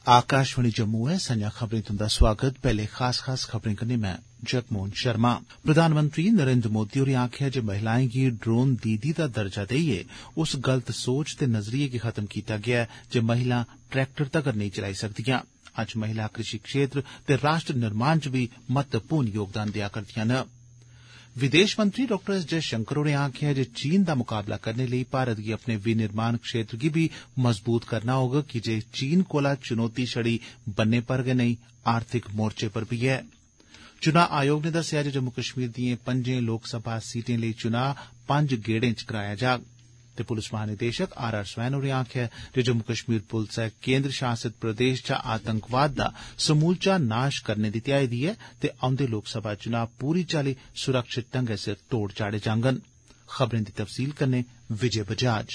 आकाशवाणी जम्मू है संजा खबरें तुंदा स्वागत। पहले खास खबरें कन्नै मैं जगमोहन शर्मा। प्रधानमंत्री नरेंद्र मोदी होरें आखेआ जे महिलाएं गी ड्रोन दीदी दा दर्जा देइयै उस गलत सोच ते नजरिये गी खत्म कीता गेआ जे महिलां ट्रैक्टर तगर नेईं चलाई सकदियां। अज्ज महिला कृषि क्षेत्र ते राष्ट्र निर्माण च बी महत्वपूर्ण योगदान देआ करदियां न। विदेश मंत्री डॉ एस जयशंकर होरें आखेआ जे चीन दा मुकाबला करने लेई भारत गी अपने विनिर्माण क्षेत्र गी बी मजबूत करना होग, कीजे चीन कोला चुनौती छड़ी बन्ने पर गै नेई आर्थिक मोर्चे पर बी ऐ। चुनां आयोग ने दस्सेआ जे जम्मू कश्मीर दिएं 5 लोकसभा सीटें लेई चुनां 5 गेड़ें च कराया जाग। ते पुलस महानिदेशक आर स्वैन होरें आखेआ जे जम्मू कश्मीर पुलसै केंद्र शासित प्रदेश च आतंकवाद दा समूलचा नाश करने दी ध्याई दी ऐ ते औंदे लोकसभा चुनां पूरी चाल्ली सुरक्षित ढंगै सिर तोड़ चाढ़े जांगन। खबरें दी तफसील कन्नै विजय बजाज।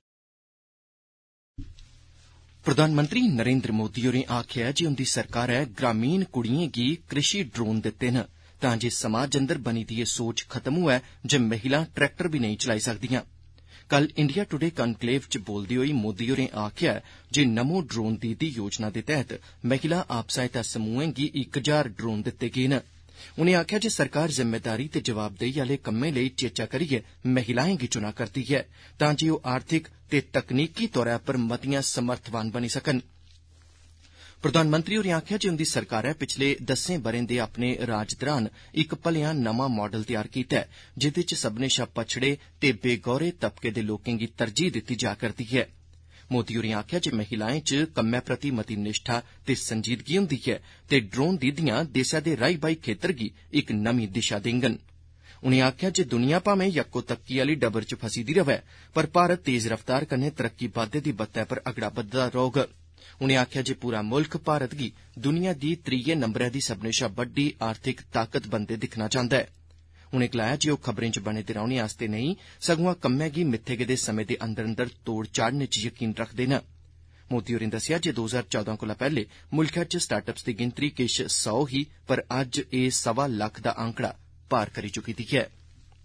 प्रधानमंत्री नरेंद्र मोदी होरें आखेआ जे उंदी सरकारै ग्रामीण कुड़ियें गी कृषि ड्रोन दित्ते न तां जे समाज अंदर बनी दी एह् सोच खत्म होऐ जे महिलां ट्रैक्टर बी नेईं चलाई सकदियां। कल इंडिया टुडे कनक्लेव च बोलदे होई मोदी होरें आखेआ जे नमो ड्रोन दीदी योजना दे तैहत महिला आप सहायता समूहें गी 1000 ड्रोन दित्ते गे न। उनें आखेआ जे सरकार जिम्मेदारी ते जवाबदेही आले कम्में लेई चेचा करियै महिलाएं गी चुना करदी ऐ तां जे ओह् आर्थिक ते तकनीकी तौरा पर मतियां समर्थवान बनी सकन। प्रधानमंत्री होरें आखेआ जे उंदी सरकारै पिछले 10 ब'रें दे अपने राज दौरान इक भलेआं नमां मॉडल तैयार कीता ऐ जेदे च सब्भनें शा पछड़े ते बेगौरे तबके दे लोकें गी तरजीह दित्ती जा करदी ऐ। मोदी होरें आखेआ जे महिलाएं च कम्मै प्रति मती निष्ठा ते संजीदगी हुंदी ऐ ते ड्रोन दीदियां देसै दे राई बाई खेतर गी इक नमीं दिशा देंगन। उनें आखेआ जे दुनिया भामें यक्को तक्की आली डबर च फसी दी रवै पर भारत तेज रफ्तार कन्नै तरक्की बाद्दे दी बत्तै पर अगड़ा बधदा रौह्ग। उनें आखेआ जे पूरा मुल्ख भारत गी दुनिया दी 3 नंबरै दी सब्भनें शा बड्डी आर्थिक ताकत बनदे दिक्खना चांहदा ऐ। उनें गलाया जे ओह् खबरें च बने दे रौह्ने आस्तै नेईं सगुआं कम्मै गी मित्थे गेदे समें दे अंदर अंदर तोड़ चाढ़ने च यकीन रखदे न। मोदी होरें दस्सेआ जे 2014 कोला पैह्ले मुल्खै च स्टार्टअप्स दी गिनतरी किश 100 ही पर अज्ज एह् 1.25 लक्ख दा आंकड़ा पार करी चुकी दी ऐ।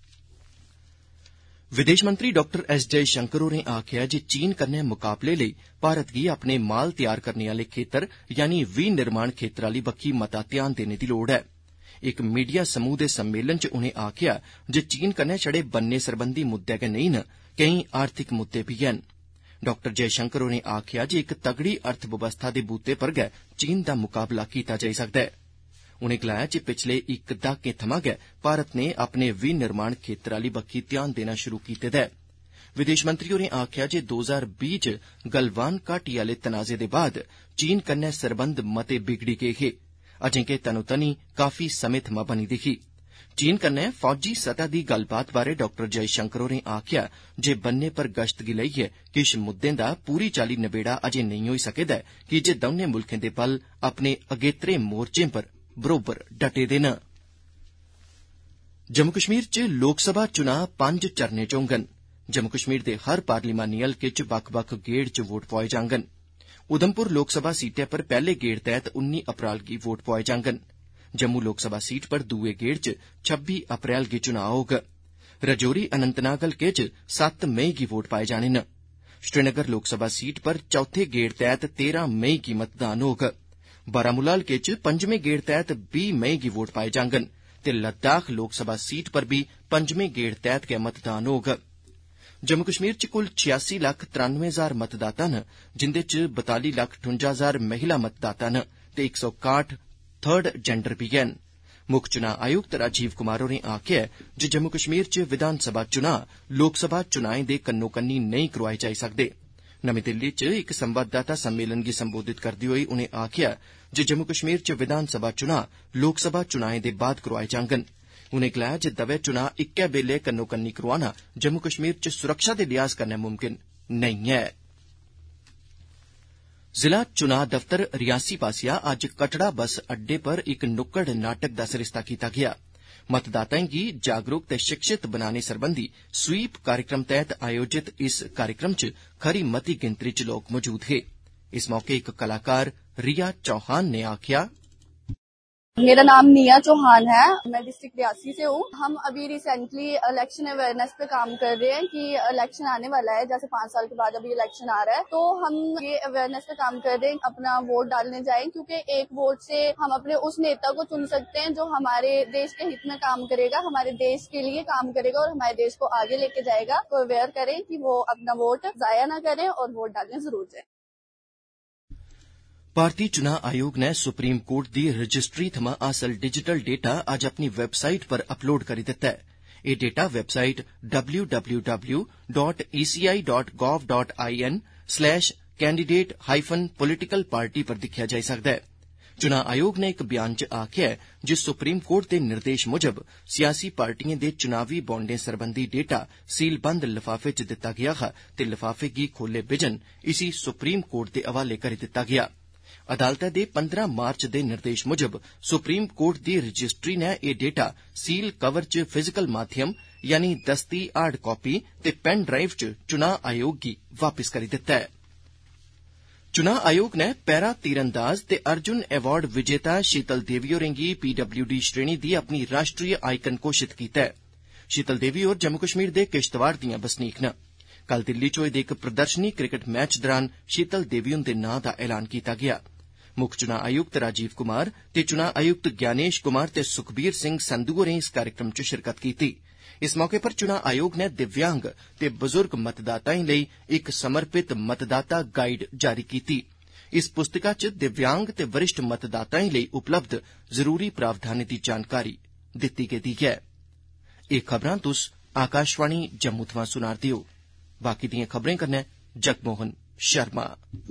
विदेश मंत्री डॉ एस जयशंकर होरें आखेआ जे चीन कन्नै मुकाबले लेई भारत गी अपने माल तैयार करने आले खेतर यानी विनिर्माण खेतर आली बक्खी मता ध्यान देने दी लोड़ ऐ। इक मीडिया समूह दे सम्मेलन च उनें आखेआ जे चीन कन्नै छड़े बन्ने सरबंधी मुद्दे गै नेईं न, केईं आर्थिक मुद्दे बी हैन। डॉ जयशंकर होरें आखेआ जे इक तगड़ी अर्थबवस्था दे बूते पर गै चीन दा मुकाबला कीता जाई सकदा ऐ। उनें गलाया जे पिछले इक दहाके थमां गै भारत ने अपने विनिर्माण खेतर आली बक्खी ध्यान देना शुरू कीते दा ऐ। विदेश मंत्री होरें आखेआ जे 2020 च गलवान घाटी आले तनाजे दे बाद चीन कन्नै सरबंध मते बिगड़ी गे हे। अजें के तनोतनी काफी समें थमां बनी दी ही। चीन कन्नै फौजी सतह दी गल्लबात बारै डॉ जयशंकर होरें आखेआ जे बन्ने पर गश्त गी लेइयै किश मुद्दें दा पूरी चाल्ली नबेड़ा अजें नेईं होई सके दा ऐ कीजे दौनें मुल्खें दे बल अपने अगेत्रे मोर्चें पर बरोबर डटे दे न। जम्मू कश्मीर च लोकसभा चुनां 5 चरणें च होंगन। जम्मू कश्मीर दे हर पार्लिमानी हलके च बक्ख-बक्ख गेड़ च वोट पोआए जांगन। उधमपुर लोकसभा सीटै पर पैह्ले गेड़ तैह्त 19 अप्रैल गी वोट पोआए जांगन। जम्मू लोकसभा सीट पर दुए गेड़ च 26 अप्रैल गी चुनां होग। रजौरी अनंतनाग हलके च 7 मई गी वोट पाए जाने न। श्रीनगर लोकसभा सीट पर चौथे गेड़ तैह्त 13 मई गी मतदान होग। बारामूला हलके च 5वें गेड़ तैह्त 20 मई गी वोट पाए जांगन ते लद्दाख लोकसभा सीट पर बी 5वें गेड़ तैह्त गै मतदान होग। जम्मू कश्मीर च कुल 86,93,000 मतदाता न, जिंदे च 42,58,000 महिला मतदाता न ते 161 थर्ड जेंडर बी हैन। मुक्ख चुनां आयुक्त राजीव कुमार होरें आखेआ जे जम्मू कश्मीर च विधानसभा चुनां लोकसभा चुनाएं दे कन्नो कन्नी नेईं करोआए जाई सकदे। नमीं दिल्ली च इक संवाददाता सम्मेलन गी संबोधित करदे होई उनें आखेआ जे जम्मू कश्मीर च विधानसभा चुनां लोकसभा चुनाएं दे बाद करोआए जांगन। उनें गलाया जे दवै चुनां इक्कै बेल्ले कन्नो कन्नी करोआना जम्मू कश्मीर च सुरक्षा दे लिहाज कन्नै मुमकिन नेईं ऐ। जिला चुनां दफ्तर रियासी पास्सेआ अज्ज कटड़ा बस अड्डे पर इक नुक्कड़ नाटक दा सरिस्ता कीता गेआ। मतदाताएं गी जागरूक ते शिक्षित बनाने सरबंधी स्वीप कार्यक्रम तैह्त आयोजित इस कार्यक्रम च खरी मती गिनतरी च लोक मौजूद हे। इस मौके इक कलाकार रिया चौहान ने आखेआ, मेरा नाम निया चौहान है, मैं डिस्ट्रिक्ट रियासी से हूँ। हम अभी रिसेंटली इलेक्शन अवेयरनेस पे काम कर रहे हैं कि इलेक्शन आने वाला है, जैसे 5 साल के बाद अभी इलेक्शन आ रहा है, तो हम ये अवेयरनेस पे काम कर रहे हैं अपना वोट डालने जाएं, क्योंकि एक वोट से हम अपने उस नेता को चुन सकते हैं जो हमारे देश के हित में काम करेगा, हमारे देश के लिए काम करेगा और हमारे देश को आगे लेके जाएगा। तो अवेयर करें कि वो अपना वोट जाया ना करें और वोट डालने जरूर जाए। भारतीय चुनाव आयोग ने सुप्रीम कोर्ट दी रजिस्ट्री थमां हासल डिजिटल डेटा अज्ज अपनी वैबसाइट पर अपलोड करी दित्ता है। एह डेटा वैबसाइट www.eci.gov.in/candidate-political party पर दिक्खेआ जाई सकदा है। चुनाव आयोग ने एक बयान च आखेआ है जे सुप्रीम कोर्ट दे निर्देश मुजब सियासी पार्टिएं दे चुनावी बॉन्डें सरबंधी डेटा सीलबंद लफाफे च दित्ता गेआ हा ते लफाफे गी खोले बिजन इसी सुप्रीम कोर्ट दे हवाले करी दित्ता गेआ। अदालतै दे 15 मार्च दे निर्देश मुजब सुप्रीम कोर्ट दी रजिस्ट्री ने एह डेटा सील कवर च फिजिकल माध्यम यानी दस्ती हार्ड कॉपी ते पेन ड्राइव च चुनाव आयोग गी वापस करी दित्ता है। चुनाव आयोग ने पैरा तीरंदाज ते अर्जुन अवार्ड विजेता शीतल देवी होरें गी PWD श्रेणी दी अपनी राष्ट्रीय आइकन घोषित कीता है। शीतल देवी होर जम्मू कश्मीर दे किश्तवाड़ दियां बसनीक न। कल दिल्ली च होए दे इक प्रदर्शनी क्रिकेट मैच दौरान शीतल देवी हुंदे नां दा ऐलान कीता गेआ। मुक्ख चुनाव आयुक्त राजीव कुमार ते चुनाव आयुक्त ज्ञानेश कुमार ते सुखबीर सिंह संधू होरें इस कार्यक्रम च शिरकत कीती। इस मौके पर चुनाव आयोग ने दिव्यांग ते बुजुर्ग मतदाताएं लेई एक समर्पित मतदाता गाइड जारी कीती। इस पुस्तिका च दिव्यांग ते वरिष्ठ मतदाताएं लेई उपलब्ध जरूरी प्रावधानें दी जानकारी दित्ती गेदी ऐ। एह खबरां तुस आकाशवाणी जम्मू थमां सुना'रदे ओ। बाकी दिएं खबरें कन्नै जगमोहन शर्मा।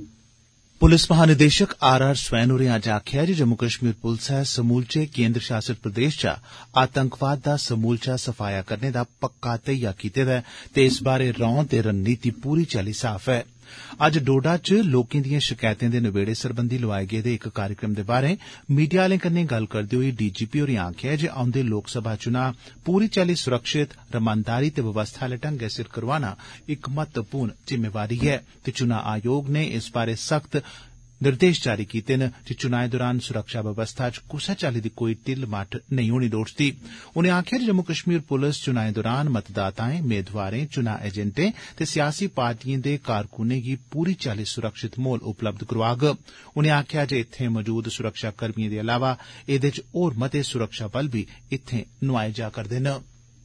पुलिस महानिदेशक RR स्वैन होरें अज्ज आखेआ जे जम्मू कश्मीर पुलसै समूलचे केन्द्र शासित प्रदेश चा आतंकवाद दा समूलचा सफाया करने दा पक्का धैया कीते दा ऐ ते इस बारै रौं ते रणनीति पूरी चाल्ली साफ ऐ। अज्ज डोडा च लोकें दिएं शकैतें दे नबेड़े सरबंधी लोआए गेदे इक कार्यक्रम दे बारै मीडिया आलें कन्नै गल्ल करदे होई DGP होरें आखेआ जे औंदे लोकसभा चुनां पूरी चाल्ली सुरक्षित, रमानदारी ते व्यवस्था आले ढंगै सिर करोआना इक महत्वपूर्ण जिम्मेवारी ऐ ते चुनां आयोग ने इस बारै सख्त निर्देश जारी कीते न जे चुनाएं दौरान सुरक्षा व्यवस्था च कुसै चाल्ली दी कोई ढिल्ल मट्ठ नेईं होनी लोड़चदी। उनें आखेआ जे जम्मू कश्मीर पुलस चुनाएं दौरान मतदाताएं, मेदवारें, चुनां एजेंटें ते सियासी पार्टिएं दे कारकुनें गी पूरी चाल्ली सुरक्षित माहौल उपलब्ध करोआग। उनें आखेआ जे इत्थें मौजूद सुरक्षा कर्मिएं दे अलावा एदे च होर मते सुरक्षा बल बी इत्थें नुआए जा करदे न।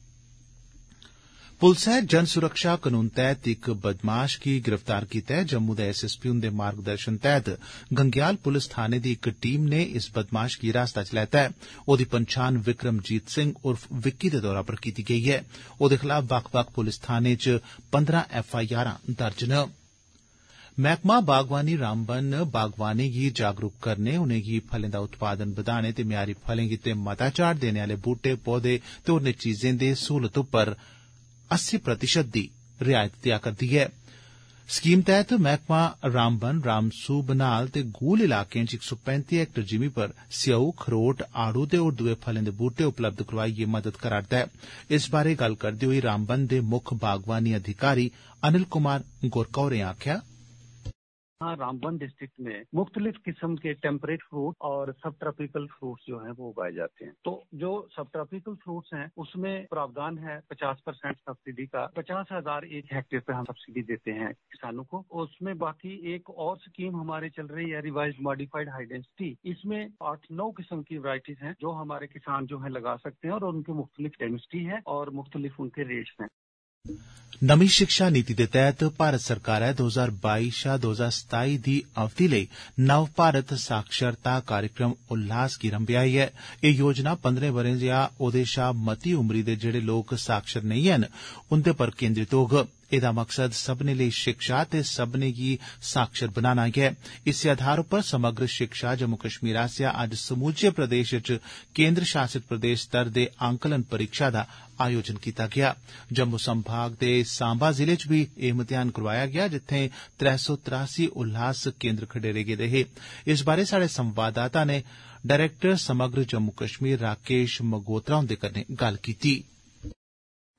पुलसै जन सुरक्षा कानून तैहत इक बदमाश गी गिरफ्तार कीता ऐ। जम्मू दे SSP हुंदे मार्गदर्शन तैहत गंगयाल पुलिस थाने दी इक टीम ने इस बदमाश गी हिरासत च लैता ऐ। ओदी पंछान विक्रमजीत सिंह उर्फ विक्की दे तौरा पर कीती गेई ऐ। ओदे खलाफ बक्ख-बक्ख पुलिस थाने च 15 FIR दर्ज न। मैहकमा बागवानी रामबन बागवानें गी जागरूक करने, उनेंगी फलें दा उत्पादन बधाने ते म्यारी फलें गित्ते मता झाड़ देने आले बूटे, पौधे ते होरनें चीजें दे सहूलत उप्पर 80% दी रियायत दिया करदी ऐ। स्कीम तैहत मैहकमा रामबन, रामसू, बनाल ते गूल इलाकें च 135 हेक्टेयर जिमी पर स्यऊ, खरोट, आड़ू ते होर दुए फलें दे बूटे उपलब्ध करवाइयै मदद करा'रदा ऐ। इस बारै गल्ल करदे होई रामबन दे मुक्ख बागवानी अधिकारी अनिल कुमार गोरका होरें आखेआ, रामबन डिस्ट्रिक्ट में मुख्तलिफ किस्म के टेम्परेट फ्रूट और सब ट्रॉपिकल फ्रूट्स जो हैं वो उगाए जाते हैं। तो जो सब ट्रॉपिकल फ्रूट्स हैं उसमें प्रावधान है 50% सब्सिडी का। 50,000 एक हेक्टेयर पे हम सब्सिडी देते हैं किसानों को। उसमें बाकी एक और स्कीम हमारे चल रही है रिवाइज्ड मॉडिफाइड हाई डेंसिटी। इसमें 8-9 किस्म की वैरायटीज हैं जो हमारे किसान जो है लगा सकते हैं और उनकी मुख्तलिफ डेंसिटी है और मुख्तलिफ उनके रेट्स हैं। नमीं शिक्षा नीति दे तैहत भारत सरकारै 2022-2027 दी अवधि लेई नव भारत साक्षरता कार्यक्रम उल्लास गी रंभेआ ऐ। एह योजना 15 ब'रें या ओदे शा मती उमरी दे जेड़े लोक साक्षर नेईं हैन उंदे पर केंद्रित होग। एदा मकसद सब्भनें लेई शिक्षा ते सब्भनें गी साक्षर बनाना ऐ। इस्सै आधार उप्पर समग्र शिक्षा जम्मू कश्मीर आसेआ अज्ज समूलचे प्रदेश च केंद्र शासित प्रदेश स्तर दे आंकलन परीक्षा दा आयोजन कीता गेआ। जम्मू संभाग दे सांबा जिले च बी एह इम्तिहान करोआया गेआ जित्थें 383 उल्लास केंद्र खडेरे गेदे हे। इस बारै साढ़े संवाददाता ने डायरेक्टर समग्र जम्मू कश्मीर राकेश मगोत्रा हुंदे कन्नै गल्ल कीती।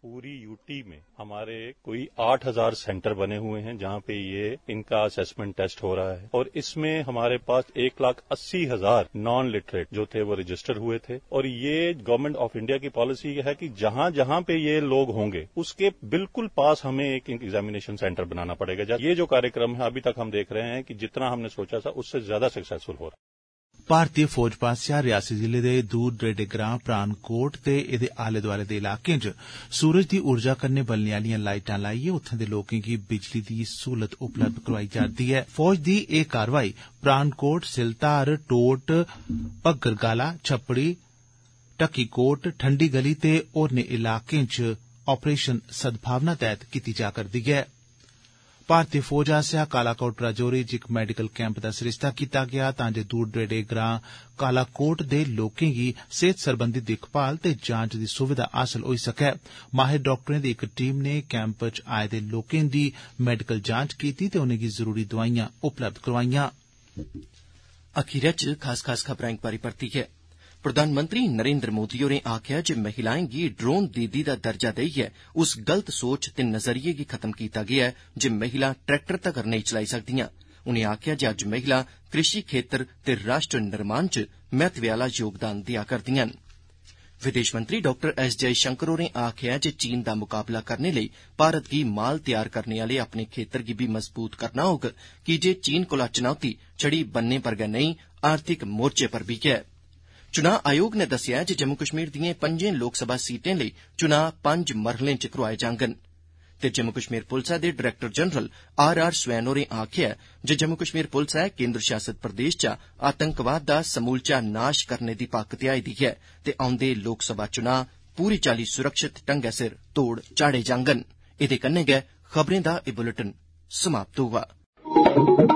पूरी यूटी में हमारे कोई 8,000 सेंटर बने हुए हैं जहां पे ये इनका असेसमेंट टेस्ट हो रहा है और इसमें हमारे पास 1,80,000 नॉन लिटरेट जो थे वो रजिस्टर हुए थे। और ये गवर्नमेंट ऑफ इंडिया की पॉलिसी है कि जहां जहां पे ये लोग होंगे उसके बिल्कुल पास हमें एक एग्जामिनेशन सेंटर बनाना पड़ेगा। ये जो कार्यक्रम है अभी तक हम देख रहे हैं कि जितना हमने सोचा था उससे ज्यादा सक्सेसफुल हो रहा है। भारतीय फौज पास्सेआ रियासी जिले दे दूर दरेडे ग्रां प्राणकोट ते एदे आले दोआले दे इलाकें च सूरज दी ऊर्जा कन्नै बलने आलियां लाइटां लाइयै उत्थें दे लोकें गी बिजली दी सहूलत उपलब्ध करवाई जा'रदी ऐ। फौज दी एह कारवाई प्राणकोट, सिलधार, टोट, भग्गरगाला, छपड़ी, टक्कीकोट, ठंडी गली ते होरनें इलाकें च ऑपरेशन सद्भावना तैह्त कीती जा करदी ऐ। भारतीय फौज आस्सेआ कालाकोट राजौरी च इक मेडिकल कैंप दा सरिस्ता कीता गेआ तां जे दूर दरेडे ग्रां कालाकोट दे लोकें गी सेहत सरबंधी दिक्खभाल ते जांच दी सुविधा हासल होई सकै। माहिर डाक्टरें दी इक टीम ने कैंप च आए दे लोकें दी मेडिकल जांच कीती ते उनेंगी जरूरी दोआइयां उपलब्ध करवाईयां। अखीरै च खास खबरां इक बारी परतियै। प्रधानमंत्री नरेन्द्र मोदी होरें आखेआ जे महिलाएं गी ड्रोन दीदी दा दर्जा देइयै उस गलत सोच ते नजरिये गी खत्म कीता गेआ ऐ जे महिलां ट्रैक्टर तगर नेईं चलाई सकदियां। उनें आखेआ जे अज्ज महिलां कृषि खेतर ते राष्ट्र निर्माण च महत्वै आला योगदान देआ करदियां न। विदेश मंत्री डॉक्टर एस जयशंकर होरें आखेआ जे चीन दा मुकाबला करने लेई भारत गी माल तैयार करने आले अपने खेतर गी बी मजबूत करना होग कीजे चीन कोला चुनौती छड़ी बन्ने पर गै नेईं आर्थिक मोर्चे पर बी ऐ। चुनां आयोग ने दस्सेआ जे जम्मू कश्मीर दिएं 5 लोकसभा सीटें लेई चुनां 5 मरहलें च करोआए जाङन। ते जम्मू कश्मीर पुलसै दे डायरेक्टर जनरल आर स्वैन होरें आखेआ जे जम्मू कश्मीर पुलसै केन्द्र शासित प्रदेश चा आतंकवाद दा समूलचा नाश करने दी पक्क ध्याई दी ऐ ते औंदे लोकसभा चुनां पूरी चाल्ली सुरक्षित ढंगै सिर तोड़ चाढ़े जाङन। एदे कन्नै गै खबरें दा एह बुलेटिन समाप्त होआ।